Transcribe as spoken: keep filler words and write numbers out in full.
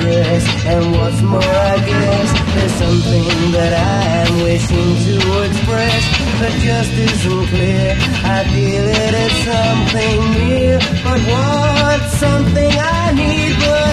progress. And what's more, I guess there's something that I am wishing to express that just isn't clear. I feel it as something near, but what's something I need? But